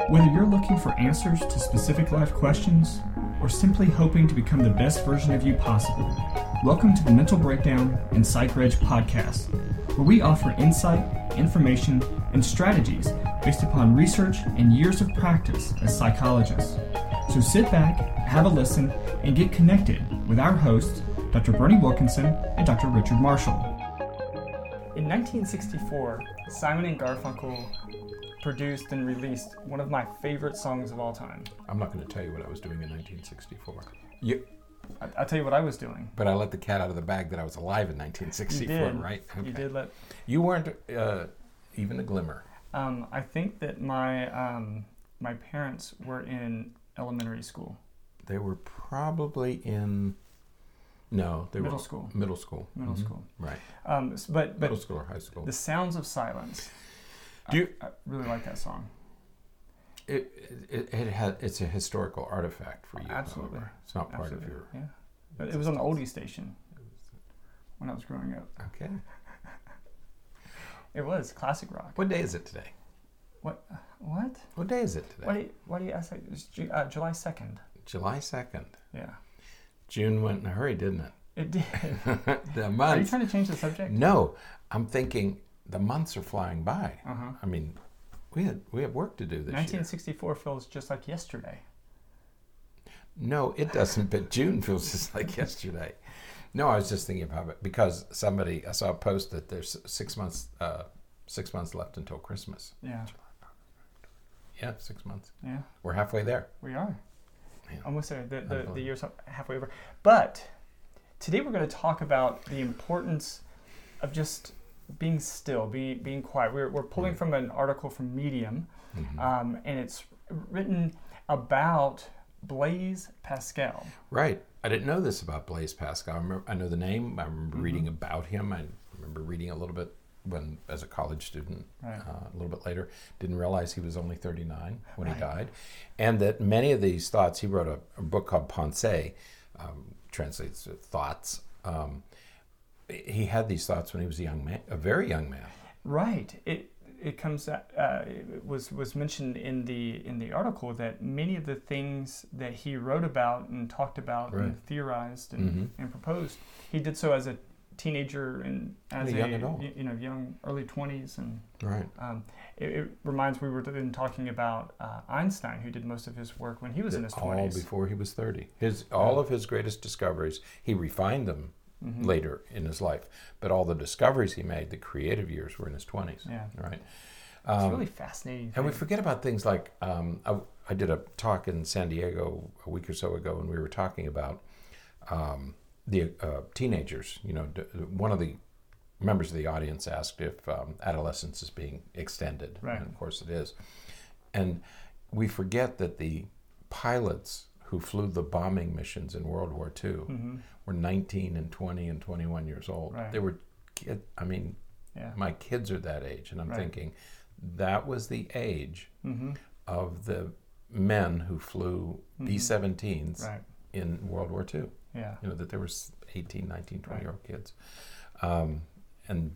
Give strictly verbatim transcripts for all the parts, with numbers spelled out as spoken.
Whether you're looking for answers to specific life questions or simply hoping to become the best version of you possible, welcome to the Mental Breakdown and PsychReg podcast, where we offer insight, information, and strategies based upon research and years of practice as psychologists. So sit back, have a listen, and get connected with our hosts, Doctor Bernie Wilkinson and Doctor Richard Marshall. In nineteen sixty-four, Simon and Garfunkel produced and released one of my favorite songs of all time. I'm not going to tell you what I was doing in nineteen sixty-four. You, I, I'll tell you what I was doing. But I let the cat out of the bag that I was alive in nineteen sixty-four, you did. right? Okay. You did let... You weren't uh, even a glimmer. Um, I think that my um, my parents were in elementary school. They were probably in... No, they middle were... school. Middle school. Middle mm-hmm. school. Right. Um, but, but middle school or high school. The Sounds of Silence. Do you, I, I really like that song. It it, it had it's a historical artifact for you. Absolutely. However. It's not part Absolutely. of your... Yeah. But it was on the oldie station when I was growing up. Okay. It was classic rock. What day is it today? What? What? What day is it today? Why do you, why do you ask that? It's Ju- uh, July second. July second. Yeah. June went in a hurry, didn't it? It did. The months. Are you trying to change the subject? No, I'm thinking the months are flying by. Uh-huh. I mean, we had we have work to do this nineteen sixty-four year. Feels just like yesterday. No, it doesn't. But June feels just like yesterday. No, I was just thinking about it because somebody I saw a post that there's six months uh, six months left until Christmas. Yeah. Yeah, six months. Yeah. We're halfway there. We are. Yeah. Almost there. The, the, the year's halfway over. But today we're going to talk about the importance of just being still, be, being quiet. We're, we're pulling right. from an article from Medium, mm-hmm. um, and it's written about Blaise Pascal. Right. I didn't know this about Blaise Pascal. I, remember, I know the name. I remember mm-hmm. reading about him. I remember reading a little bit when, as a college student, right. uh, a little bit later. Didn't realize he was only thirty-nine when right. he died. And that many of these thoughts, he wrote a, a book called Pensées, um, translates to thoughts. Um, he had these thoughts when he was a young man, a very young man. Right. It it comes uh, it was was mentioned in the in the article that many of the things that he wrote about and talked about right. and theorized and, mm-hmm. and proposed, he did so as a teenager and as a a, young adult. you know young early twenties and right. Um, it, it reminds we were then talking about uh, Einstein, who did most of his work when he was in his twenties. All before he was thirty. His all yeah. of his greatest discoveries, he refined them. Mm-hmm. Later in his life, but all the discoveries he made, the creative years, were in his twenties. Yeah, right. Um, it's really fascinating. fascinating. And we forget about things like um, I, I did a talk in San Diego a week or so ago, and we were talking about um, the uh, teenagers. You know, d- one of the members of the audience asked if um, adolescence is being extended, right. and of course it is. And we forget that the pilots who flew the bombing missions in World War Two mm-hmm. were nineteen and twenty and twenty-one years old. Right. They were, kid, I mean, yeah. my kids are that age, and I'm right. thinking that was the age mm-hmm. of the men who flew mm-hmm. B seventeens right. in World War Two. Yeah. You know, that there were eighteen, nineteen, twenty-year-old right. kids. Um, and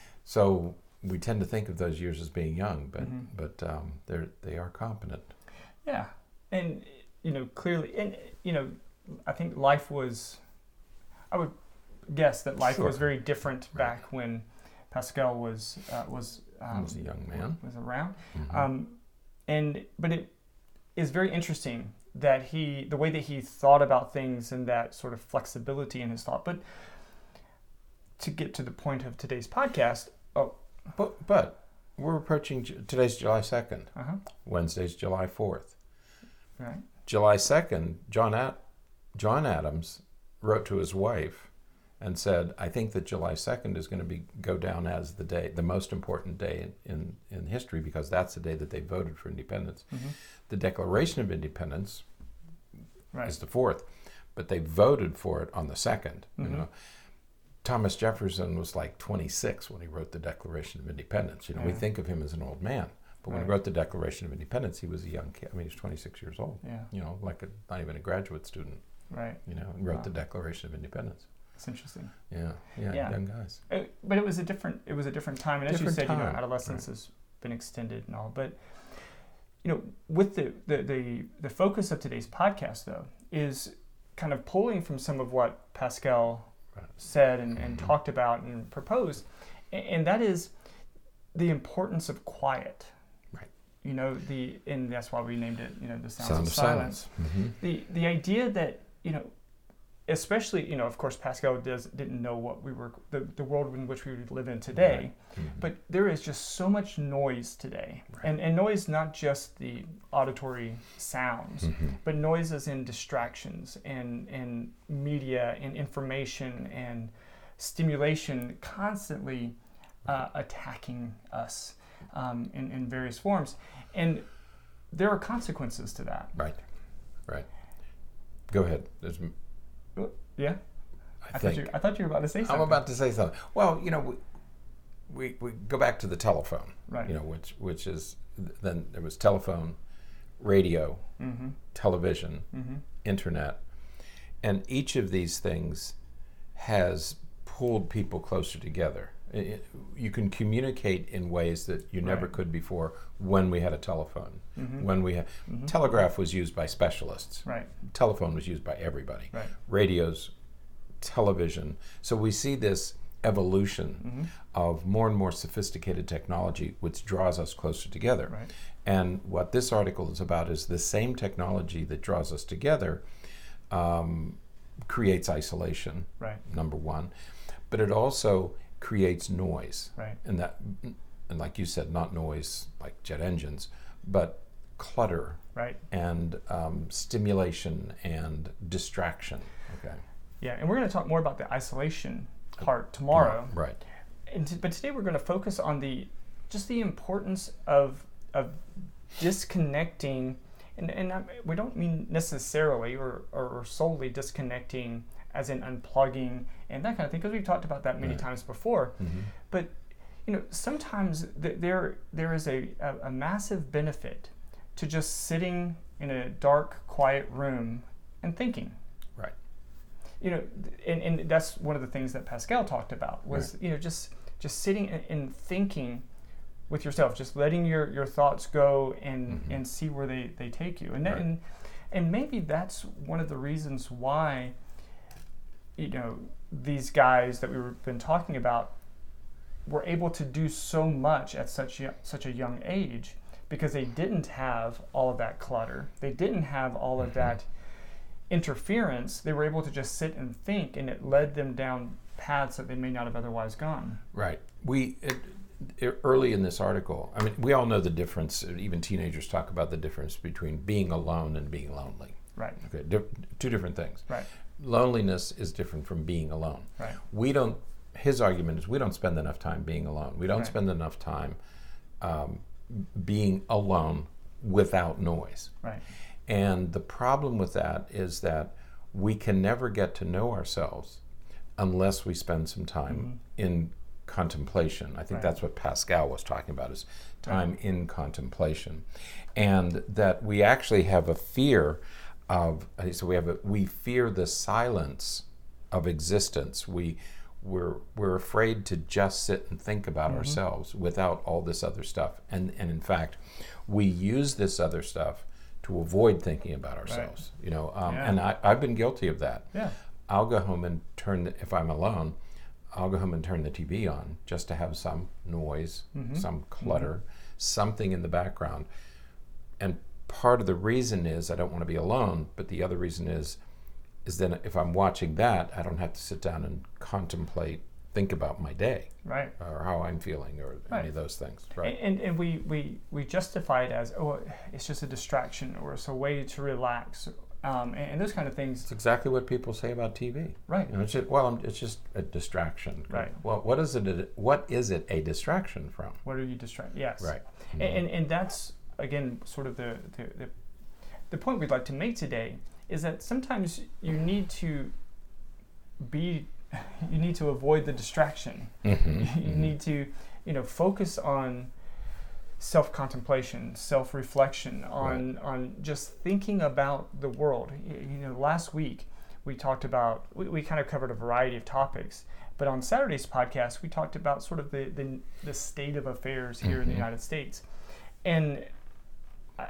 so we tend to think of those years as being young, but mm-hmm. but um, they're they are competent. Yeah, and you know, clearly, and you know, I think life was, I would guess that life sure. was very different right. back when Pascal was uh, was um, was a young man was around, mm-hmm. um, and but it is very interesting that he the way that he thought about things and that sort of flexibility in his thought. But to get to the point of today's podcast, oh, but but we're approaching today's July second. uh-huh. Wednesday's July fourth. Right. July second, John Ad- John Adams wrote to his wife and said, I think that July second is going to be go down as the day, the most important day in, in, in history, because that's the day that they voted for independence. Mm-hmm. The Declaration of Independence right. is the fourth, but they voted for it on the second. Mm-hmm. You know, Thomas Jefferson was like twenty-six when he wrote the Declaration of Independence. You know, yeah. we think of him as an old man. But when right. he wrote the Declaration of Independence, he was a young kid. I mean, he was twenty-six years old. Yeah. You know, like a, not even a graduate student. Right. You know, and wrote wow. the Declaration of Independence. It's interesting. Yeah, yeah, yeah. young guys. It, but it was a different. It was a different time, and Different as you said, time. you know, adolescence right. has been extended and all. But you know, with the, the, the, the focus of today's podcast, though, is kind of pulling from some of what Pascal right. said and, and mm-hmm. talked about and proposed, and, and that is the importance of quiet. Right. You know, the and that's why we named it, you know, the sounds Sound of, of silence. silence. Mm-hmm. The the idea that, you know, especially, you know, of course, Pascal does, didn't know what we were, the, the world in which we would live in today, right. mm-hmm. but there is just so much noise today. Right. And, and noise, not just the auditory sounds, mm-hmm. but noise is in distractions and, and media and information and stimulation constantly uh, attacking us um, in, in various forms. And there are consequences to that. Right, right. Go ahead. There's, Yeah, I, I think. thought you. I thought you were about to say something. I'm about to say something. Well, you know, we we, we go back to the telephone, right? You know, which which is then there was telephone, radio, mm-hmm. television, mm-hmm. internet, and each of these things has pulled people closer together. It, you can communicate in ways that you never right. could before when we had a telephone. Mm-hmm. When we had mm-hmm. telegraph was used by specialists. Right. Telephone was used by everybody. Right. Radios, television. So we see this evolution mm-hmm. of more and more sophisticated technology, which draws us closer together. Right. And what this article is about is the same technology that draws us together um, creates isolation. Right. Number one, but it also creates noise, right? And that, and like you said, not noise like jet engines, but clutter, right? And um, stimulation and distraction. Okay. Yeah, and we're going to talk more about the isolation part tomorrow, right? And t- but today we're going to focus on the just the importance of of disconnecting, and and I, we don't mean necessarily or or solely disconnecting, as in unplugging and that kind of thing, because we've talked about that many right. times before. Mm-hmm. But you know, sometimes th- there there is a, a, a massive benefit to just sitting in a dark, quiet room and thinking. Right. You know, and, and that's one of the things that Pascal talked about was, right. you know, just just sitting and, and thinking with yourself, just letting your, your thoughts go and, mm-hmm. and see where they, they take you. And, that, right. and and maybe that's one of the reasons why, you know, these guys that we've been talking about were able to do so much at such a, such a young age, because they didn't have all of that clutter. They didn't have all of mm-hmm. that interference. They were able to just sit and think, and it led them down paths that they may not have otherwise gone. Right. We it, it, early in this article, I mean, we all know the difference. Even teenagers talk about the difference between being alone and being lonely. Right. Okay. Di- two different things. Right. Loneliness is different from being alone. Right. We don't. His argument is we don't spend enough time being alone. We don't right. spend enough time um, being alone without noise. Right. And the problem with that is that we can never get to know ourselves unless we spend some time mm-hmm. in contemplation. I think right. that's what Pascal was talking about, is time right. in contemplation. And that we actually have a fear of, so we have a, we fear the silence of existence. We we're we're afraid to just sit and think about mm-hmm. ourselves without all this other stuff. And and in fact, we use this other stuff to avoid thinking about ourselves. Right. You know, um, yeah. and I, I've been guilty of that. Yeah. I'll go home and turn, the, if I'm alone, I'll go home and turn the T V on just to have some noise, mm-hmm. some clutter, mm-hmm. something in the background. And part of the reason is I don't want to be alone, but the other reason is, is then if I'm watching that, I don't have to sit down and contemplate, think about my day, right, or how I'm feeling, or right. any of those things, right? And and we, we, we justify it as, oh, it's just a distraction, or it's a way to relax, um, and, and those kind of things. It's exactly what people say about T V, right? You know, it's just, well, I'm, it's just a distraction, right? Well, what is it? A, what is it a distraction from? What are you distracted? Yes, right. Mm-hmm. And, and and that's again sort of the the, the the point we'd like to make today. Is that sometimes you need to be, you need to avoid the distraction. Mm-hmm, you mm-hmm. need to, you know, focus on self-contemplation, self-reflection, on right. on just thinking about the world. You, you know, last week we talked about, we, we kind of covered a variety of topics, but on Saturday's podcast we talked about sort of the the, the state of affairs here mm-hmm. in the United States, and I,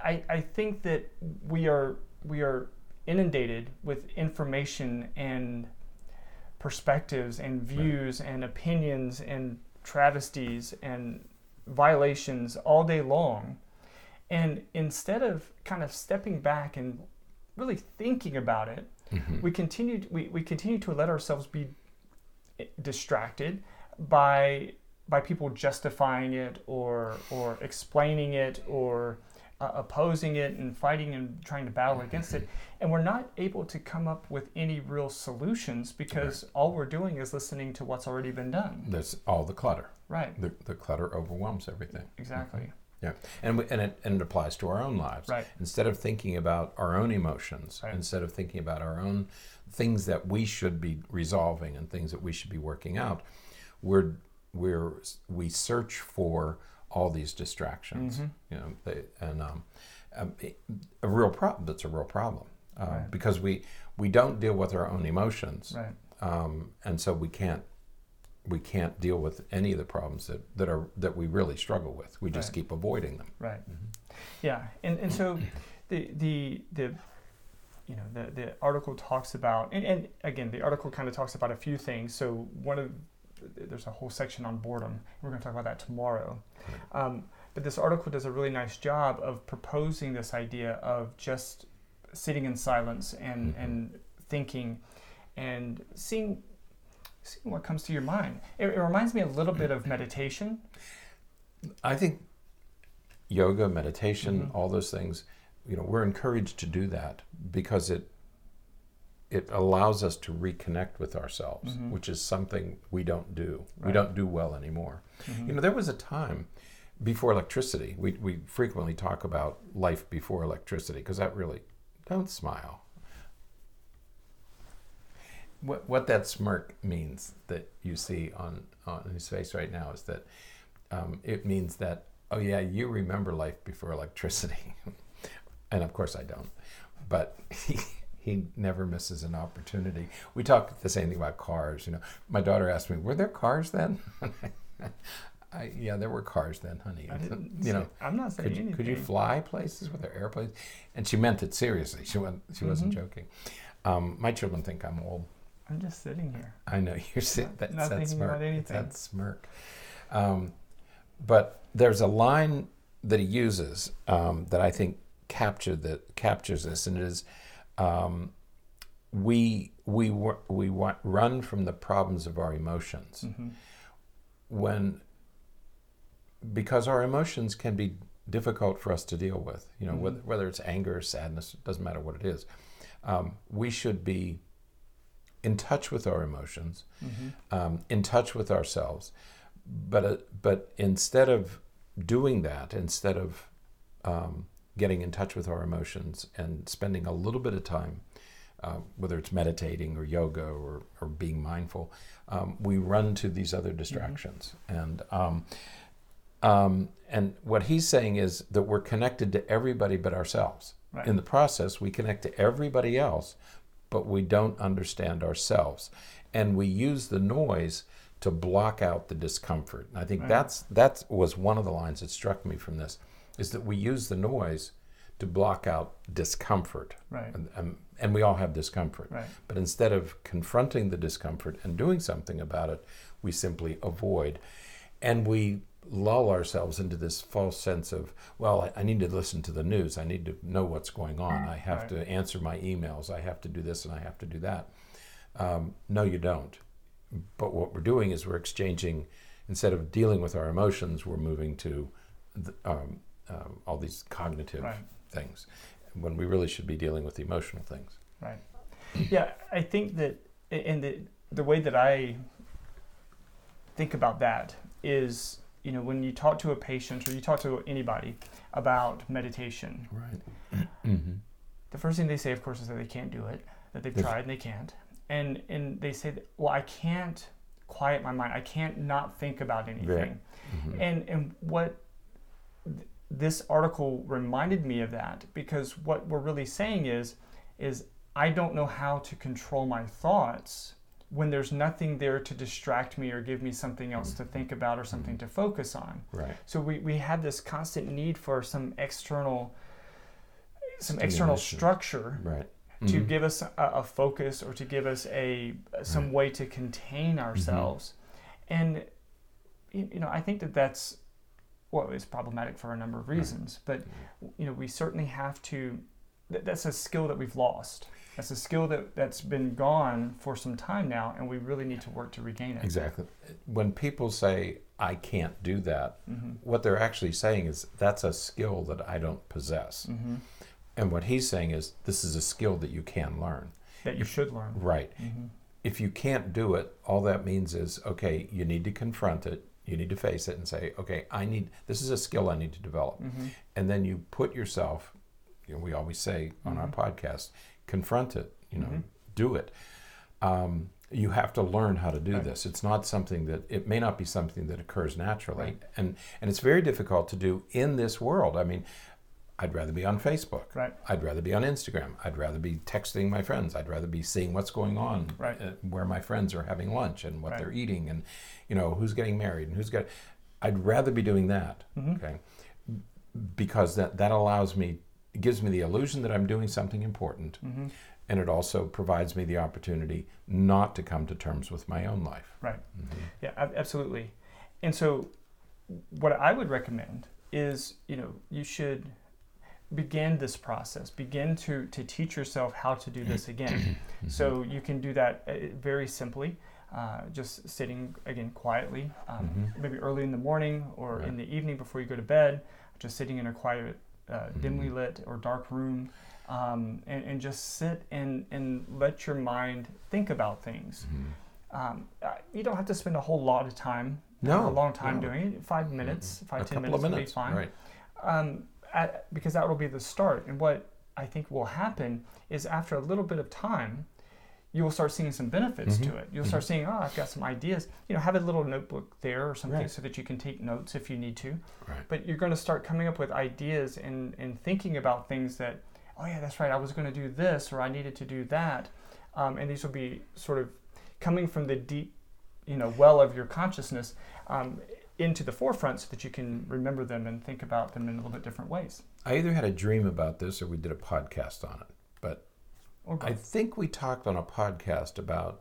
I, I think that we are we are inundated with information and perspectives and views right. and opinions and travesties and violations all day long. And instead of kind of stepping back and really thinking about it, mm-hmm. we continue we, we continue to let ourselves be distracted by by people justifying it or or explaining it or uh, opposing it and fighting and trying to battle against it, and we're not able to come up with any real solutions because right. all we're doing is listening to what's already been done. That's all the clutter. Right. The, the clutter overwhelms everything. Exactly. Mm-hmm. Yeah, and we, and it and it applies to our own lives. Right. Instead of thinking about our own emotions, right. instead of thinking about our own things that we should be resolving and things that we should be working out, we're we're we search for all these distractions. Mm-hmm. You know, they, and um, um, a real problem. That's a real problem uh, right. because we we don't deal with our own emotions, right. um, and so we can't. we can't deal with any of the problems that, that are that we really struggle with. We just right. keep avoiding them. Right. Mm-hmm. Yeah. And and so the the the you know the, the article talks about and, and again the article kind of talks about a few things. So one of there's a whole section on boredom. We're going to talk about that tomorrow. Right. Um, but this article does a really nice job of proposing this idea of just sitting in silence and, mm-hmm. and thinking and seeing seeing what comes to your mind. It, it reminds me a little bit of meditation. I think yoga, meditation, mm-hmm. all those things, you know, we're encouraged to do that because it it allows us to reconnect with ourselves, mm-hmm. which is something we don't do. Right. We don't do well anymore. Mm-hmm. You know, there was a time before electricity. We we frequently talk about life before electricity because that really, don't smile. What what that smirk means that you see on, on his face right now is that um, it means that, oh yeah, you remember life before electricity. And of course I don't. But he, he never misses an opportunity. We talk the same thing about cars. You know, my daughter asked me, were there cars then? I, yeah, there were cars then, honey. I didn't you know, say, I'm not saying could you, anything. Could you fly places with their airplanes? And she meant it seriously. She wasn't, she wasn't mm-hmm. joking. Um, my children think I'm old. I'm just sitting here. I know you're sitting. That's not that thinking smirk. about anything. It's that smirk. Um, but there's a line that he uses um, that I think capture that captures this, and it is, um, we we we want, run from the problems of our emotions mm-hmm. when because our emotions can be difficult for us to deal with. You know, mm-hmm. whether, whether it's anger, sadness, it doesn't matter what it is. Um, we should be in touch with our emotions, mm-hmm. um, in touch with ourselves, but uh, but instead of doing that, instead of um, getting in touch with our emotions and spending a little bit of time, uh, whether it's meditating or yoga or, or being mindful, um, we run to these other distractions. Mm-hmm. And um, um, and what he's saying is that we're connected to everybody but ourselves. Right. In the process, we connect to everybody else, but we don't understand ourselves. And we use the noise to block out the discomfort. And I think right. that's that was one of the lines that struck me from this, is that we use the noise to block out discomfort. Right. And, and, and we all have discomfort. Right. But instead of confronting the discomfort and doing something about it, we simply avoid. And we lull ourselves into this false sense of, well, I, I need to listen to the news. I need to know what's going on. I have right. to answer my emails. I have to do this and I have to do that. Um, no, you don't. But what we're doing is we're exchanging, instead of dealing with our emotions, we're moving to the, um, uh, all these cognitive right. things, when we really should be dealing with the emotional things. Right. Yeah, I think that, and the, the way that I think about that is, you know, when you talk to a patient or you talk to anybody about meditation, right? Mm-hmm. The first thing they say, of course, is that they can't do it, that they've tried and they can't. And and they say, that, well, I can't quiet my mind. I can't not think about anything. Right. Mm-hmm. And and what th- this article reminded me of that, because what we're really saying is, is I don't know how to control my thoughts when there's nothing there to distract me or give me something else mm-hmm. to think about or something mm-hmm. to focus on. Right. So we, we have this constant need for some external some external structure right. to mm-hmm. give us a, a focus or to give us a some right. way to contain ourselves. Mm-hmm. And, you know, I think that that's, well, it's problematic for a number of reasons. Right. But, you know, we certainly have to, th- that's a skill that we've lost. That's a skill that, that's been gone for some time now, and we really need to work to regain it. Exactly. When people say, I can't do that, mm-hmm. what they're actually saying is, that's a skill that I don't possess. Mm-hmm. And what he's saying is, this is a skill that you can learn. That you if, should learn. Right. Mm-hmm. If you can't do it, all that means is, okay, you need to confront it. You need to face it and say, okay, I need, this is a skill I need to develop. Mm-hmm. And then you put yourself, you know, we always say on mm-hmm. our podcast, confront it, you know, mm-hmm. do it. Um, you have to learn how to do right. this. It's not something that, it may not be something that occurs naturally. Right. And and it's very difficult to do in this world. I mean, I'd rather be on Facebook. Right. I'd rather be on Instagram. I'd rather be texting my friends. I'd rather be seeing what's going on, right. uh, where my friends are having lunch and what right. they're eating and, you know, who's getting married and who's got, I'd rather be doing that, mm-hmm. okay? Because that, that allows me, it gives me the illusion that I'm doing something important, mm-hmm. and it also provides me the opportunity not to come to terms with my own life. Right. Mm-hmm. Yeah, absolutely. And so what I would recommend is, you know, you should begin this process, begin to, to teach yourself how to do this again. Mm-hmm. So you can do that uh, very simply, uh, just sitting, again, quietly, um, mm-hmm. maybe early in the morning or right. in the evening before you go to bed, just sitting in a quiet, uh, mm-hmm. dimly lit or dark room, um, and, and just sit and, and let your mind think about things. Mm-hmm. Um, you don't have to spend a whole lot of time, no, a long time no. doing it. Five minutes, mm-hmm. five, a ten minutes, minutes minutes will be fine. Right. Um, at, because that will be the start. And what I think will happen is after a little bit of time, you will start seeing some benefits mm-hmm. to it. You'll mm-hmm. start seeing, oh, I've got some ideas. You know, have a little notebook there or something right. so that you can take notes if you need to. Right. But you're going to start coming up with ideas and, and thinking about things that, oh yeah, that's right, I was going to do this or I needed to do that. Um, and these will be sort of coming from the deep, you know, well of your consciousness um, into the forefront so that you can remember them and think about them in a little bit different ways. I either had a dream about this or we did a podcast on it. But I think we talked on a podcast about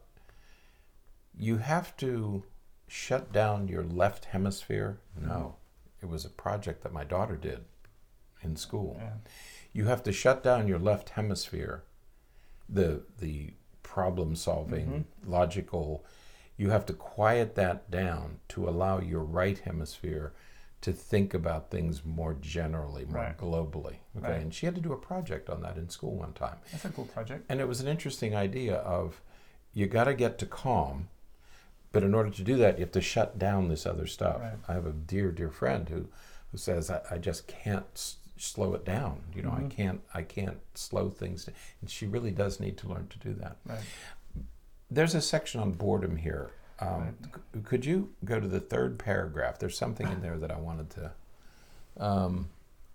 you have to shut down your left hemisphere. No, it was a project that my daughter did in school. Yeah. You have to shut down your left hemisphere, the the problem-solving, mm-hmm. logical. You have to quiet that down to allow your right hemisphere to think about things more generally, more right. globally. Okay, right. and she had to do a project on that in school one time. That's a cool project. And it was an interesting idea of, you got to get to calm, but in order to do that, you have to shut down this other stuff. Right. I have a dear, dear friend who, who says, I, I just can't s- slow it down. You know, mm-hmm. I can't, I can't slow things down. And she really does need to learn to do that. Right. There's a section on boredom here. Um, right. c- could you go to the third paragraph? There's something in there that I wanted to... Um,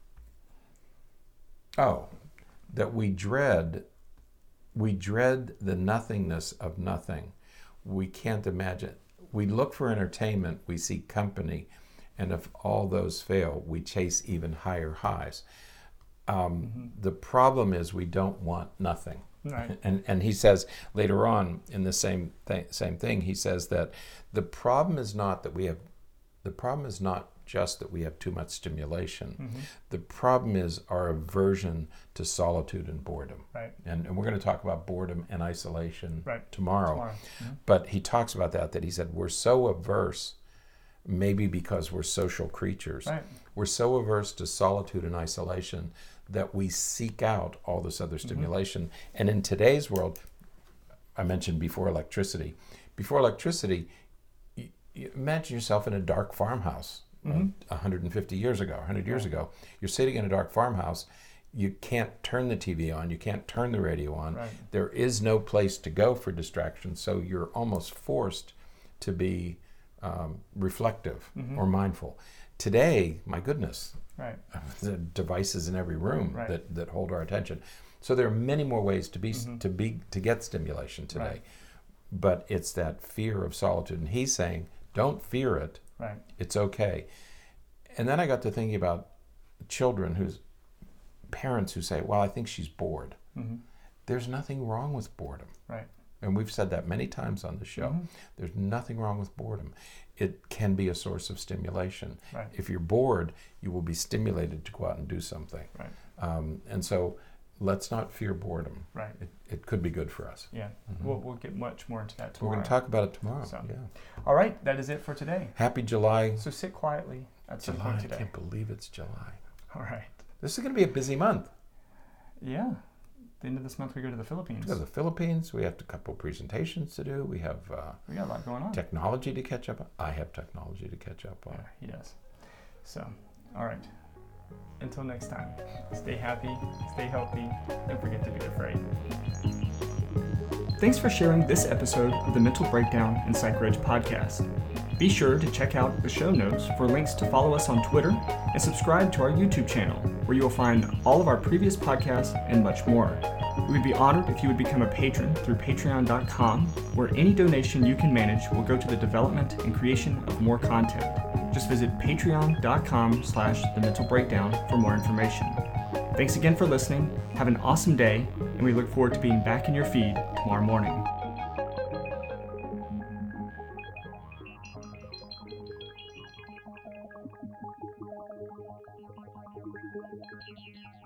oh, that we dread, we dread the nothingness of nothing. We can't imagine. We look for entertainment, we seek company, and if all those fail, we chase even higher highs. Um, mm-hmm. The problem is we don't want nothing. Right. And and he says later on in the same thing, same thing, he says that the problem is not that we have, the problem is not just that we have too much stimulation. Mm-hmm. The problem is our aversion to solitude and boredom. Right. And, and we're going to talk about boredom and isolation right. tomorrow. tomorrow. Mm-hmm. But he talks about that, that he said we're so averse, maybe because we're social creatures, right. we're so averse to solitude and isolation that we seek out all this other stimulation. Mm-hmm. And in today's world, I mentioned before electricity. Before electricity, you, you imagine yourself in a dark farmhouse. Mm-hmm. uh, one hundred fifty years ago, one hundred years right. ago. You're sitting in a dark farmhouse. You can't turn the T V on. You can't turn the radio on. Right. There is no place to go for distraction. So you're almost forced to be um, reflective mm-hmm. or mindful. Today, my goodness, right. the devices in every room right. that, that hold our attention. So there are many more ways to be mm-hmm. to be to get stimulation today. Right. But it's that fear of solitude. And he's saying, don't fear it. Right. It's okay. And then I got to thinking about children whose parents who say, well, I think she's bored. Mm-hmm. There's nothing wrong with boredom. Right. And we've said that many times on the show. Mm-hmm. There's nothing wrong with boredom. It can be a source of stimulation. Right. If you're bored, you will be stimulated to go out and do something. Right. Um, and so let's not fear boredom. Right. It, it could be good for us. Yeah. Mm-hmm. We'll, we'll get much more into that tomorrow. We're going to talk about it tomorrow. So. Yeah. All right. That is it for today. Happy July. So sit quietly at some July. point I today. can't believe it's July. All right. This is going to be a busy month. Yeah. The end of this month we go to the Philippines. We go to the Philippines. We have a couple of presentations to do. We have uh, We got a lot going on. technology to catch up on. I have technology to catch up on. Yeah, he does. So, all right. Until next time, stay happy, stay healthy, don't forget to be afraid. Thanks for sharing this episode of the Mental Breakdown and PsychReg podcast. Be sure to check out the show notes for links to follow us on Twitter and subscribe to our YouTube channel, where you will find all of our previous podcasts and much more. We would be honored if you would become a patron through patreon dot com, where any donation you can manage will go to the development and creation of more content. Just visit patreon dot com slash the mental breakdown for more information. Thanks again for listening. Have an awesome day, and we look forward to being back in your feed tomorrow morning. Thank you.